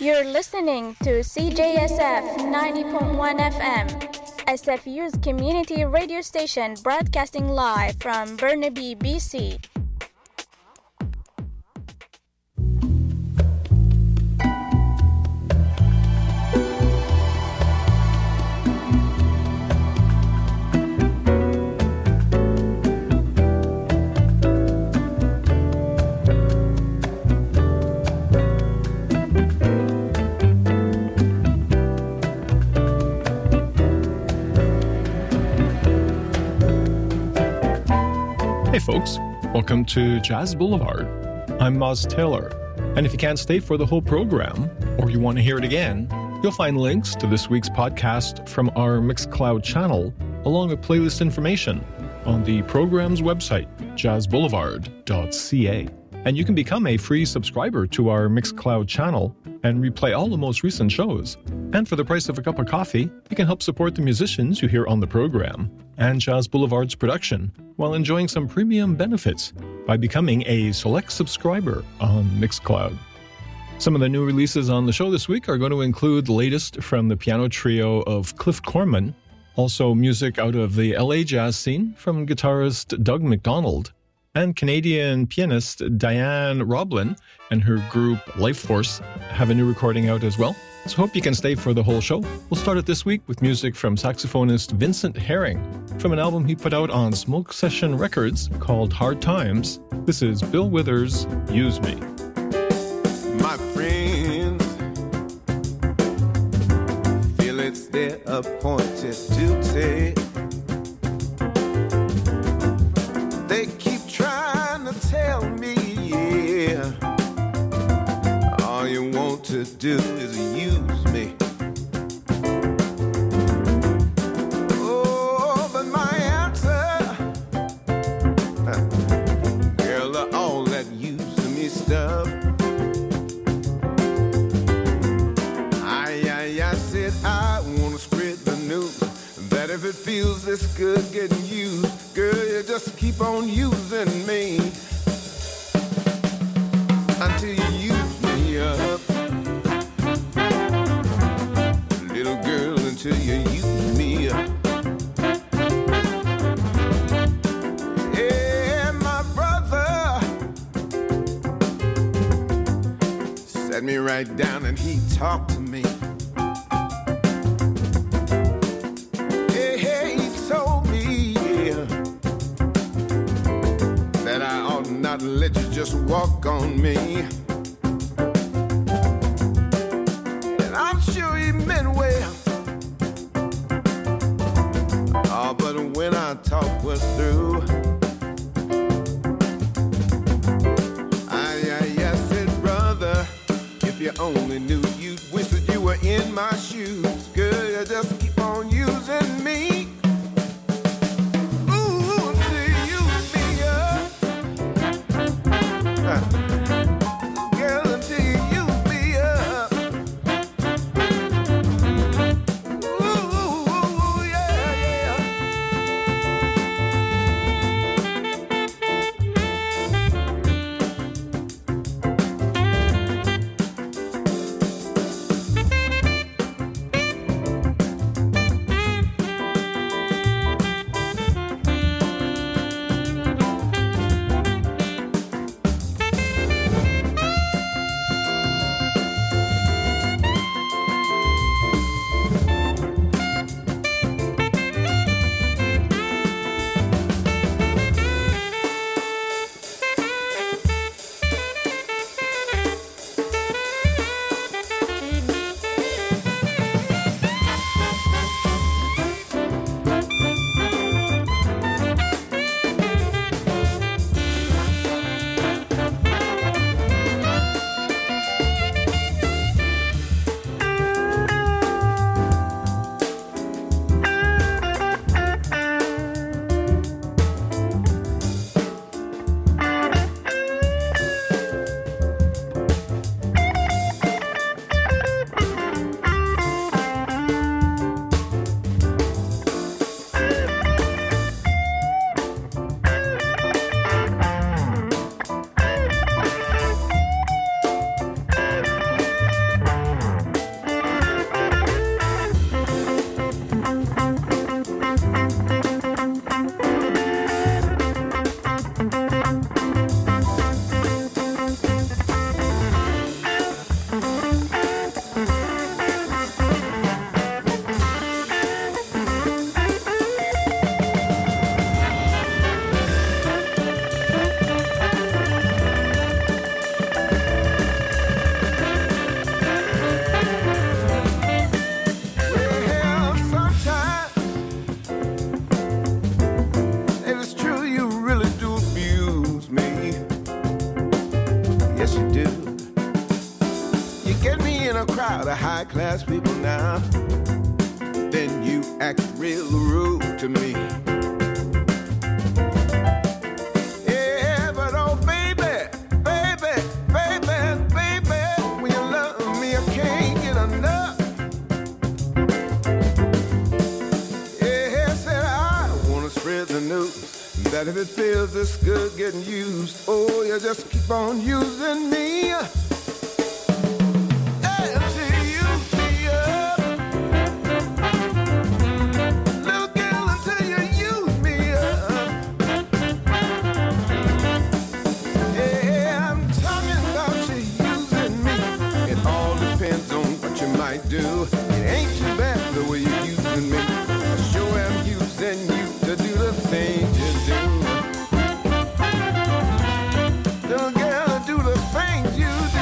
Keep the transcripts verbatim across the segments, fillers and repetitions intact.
You're listening to C J S F ninety point one F M, S F U's community radio station broadcasting live from Burnaby, B C. Hey folks, welcome to Jazz Boulevard. I'm Moz Taylor, and if you can't stay for the whole program, or you want to hear it again, you'll find links to this week's podcast from our Mixcloud channel, along with playlist information on the program's website, jazz boulevard dot c a. And you can become a free subscriber to our Mixcloud channel and replay all the most recent shows. And for the price of a cup of coffee, you can help support the musicians you hear on the program and Jazz Boulevard's production while enjoying some premium benefits by becoming a select subscriber on Mixcloud. Some of the new releases on the show this week are going to include the latest from the piano trio of Cliff Corman, also music out of the L A jazz scene from guitarist Doug McDonald, and Canadian pianist Diane Roblin and her group Lifeforce have a new recording out as well. So hope you can stay for the whole show. We'll start it this week with music from saxophonist Vincent Herring from an album he put out on Smoke Session Records called Hard Times. This is Bill Withers' Use Me. My friends feel it's their appointed duty. They keep trying to tell me, yeah, all you want to do is use me. Oh, but my answer, girl, are all that use me stuff. I, I, I said I want to spread the news that if it feels this good getting used, girl, you just keep on using me until you use me up. Little girl, until you use me up. Yeah, my brother sat me right down and he talked to me. Hey, hey, he told me, yeah, that I ought not let you just walk on me. And I'm sure he meant well. Oh, but when our talk was through, I, I, I said, brother, if you only knew, you'd wish that you were in my shoes. Girl, you just keep on using me. High-class people now, then you act real rude to me. Yeah, but oh baby, baby, baby, baby, when you love me, I can't get enough. Yeah, said I wanna spread the news that if it feels this good getting used, oh, you just keep on using me. Do. It ain't too bad the way you're using me. I sure am using you to do the things you do. Little girl, do the things you do.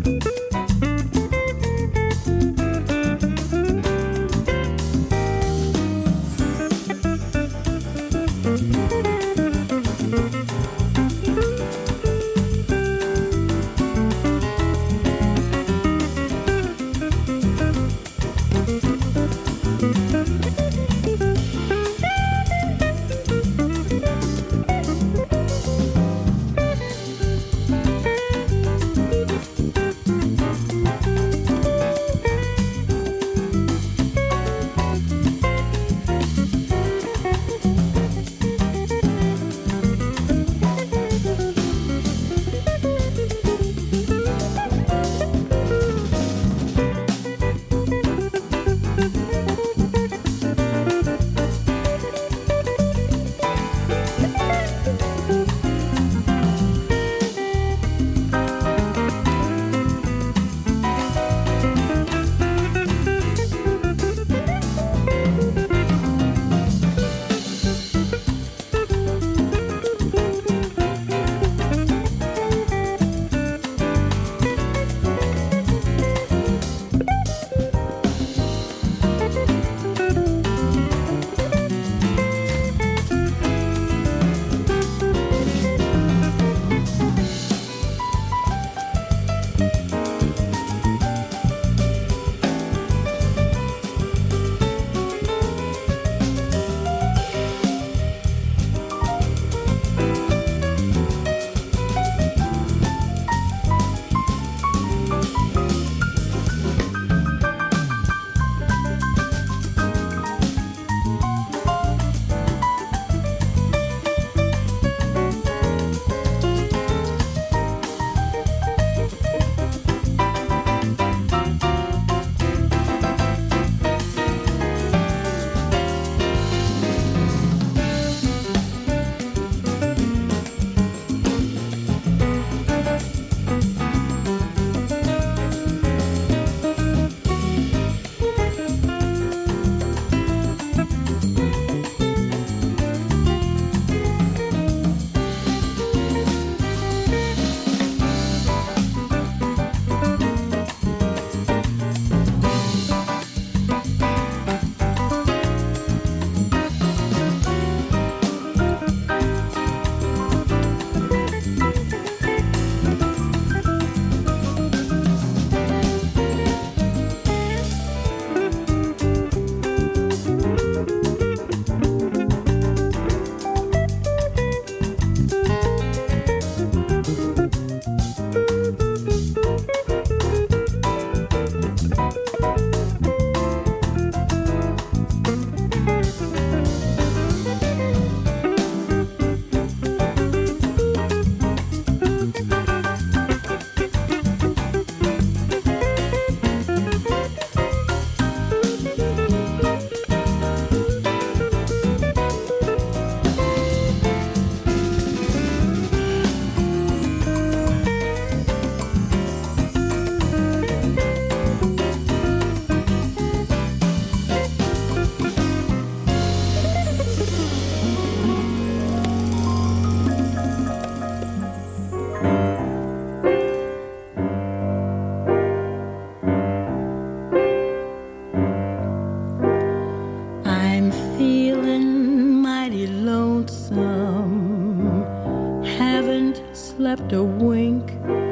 slept a wink.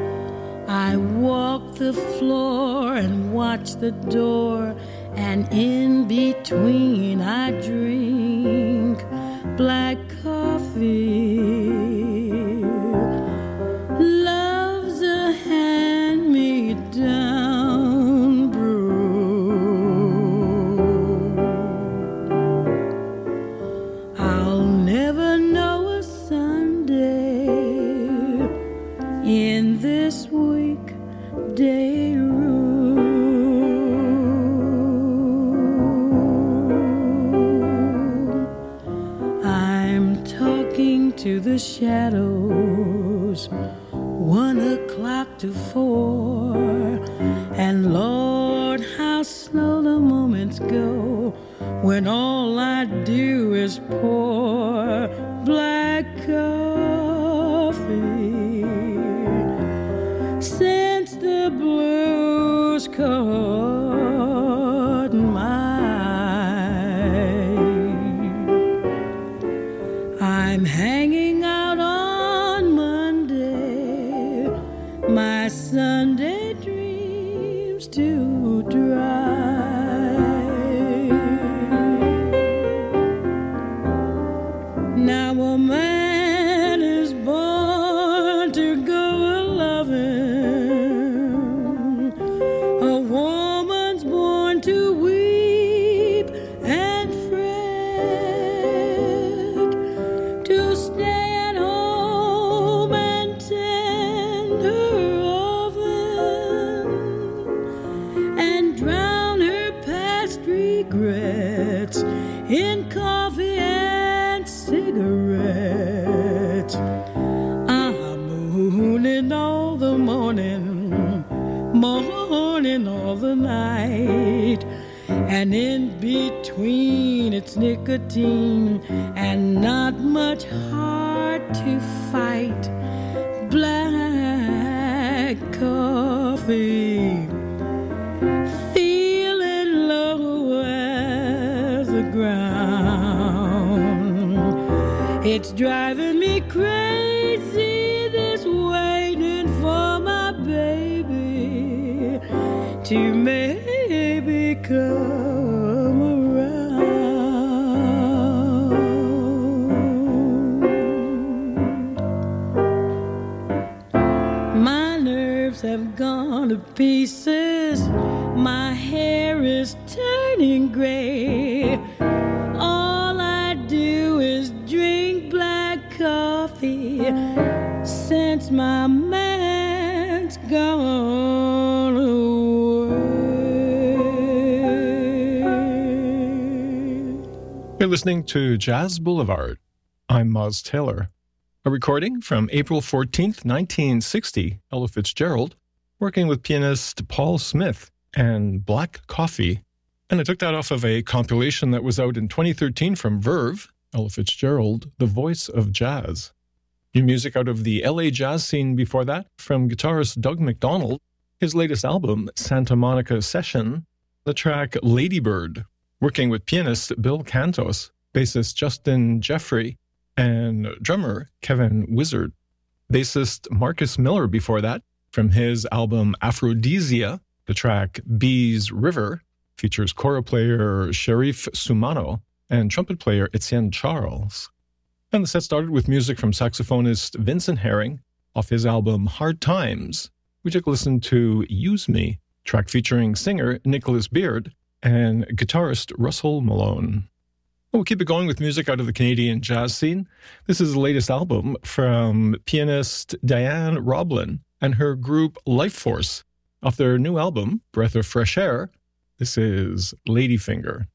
I walk the floor and watch the door, and in between I drink black coffee. Love's a hand-me-down brew. I'll never know a Sunday in this weekday room. I'm talking to the shadows, one o'clock to four, and Lord, how slow the moments go when all I do is pour black coffee. Since the caught my eye. I'm hanging out on Monday, my Sunday dreams to dry. Now a man is born to go a-loving, a woman's born to weep and fret, to stay at home and tend her oven and drown her past regrets in coffee and cigarettes. I'm mooning all the morning, morning all the night, and in between it's nicotine and not much heart to fight. Black coffee, feeling low as the ground. It's driving me crazy, this waiting for my baby to maybe come around. My nerves have gone to pieces, my hair is turning gray. All I do is drink black coffee since my man's gone away. You're listening to Jazz Boulevard. I'm Moz Taylor. A recording from April fourteenth, nineteen sixty, Ella Fitzgerald, working with pianist Paul Smith and Black Coffee. And I took that off of a compilation that was out in twenty thirteen from Verve, Ella Fitzgerald, The Voice of Jazz. New music out of the L A jazz scene before that, from guitarist Doug McDonald, his latest album, Santa Monica Session, the track Ladybird, working with pianist Bill Cantos, bassist Justin Jeffrey, and drummer Kevin Wizard. Bassist Marcus Miller before that, from his album Aphrodisia, the track Bees River, features kora player Sharif Sumano and trumpet player Etienne Charles. And the set started with music from saxophonist Vincent Herring off his album Hard Times. We took a listen to Use Me, track featuring singer Nicholas Beard and guitarist Russell Malone. We'll keep it going with music out of the Canadian jazz scene. This is the latest album from pianist Diane Roblin and her group Life Force. Off their new album, Breath of Fresh Air, this is Ladyfinger.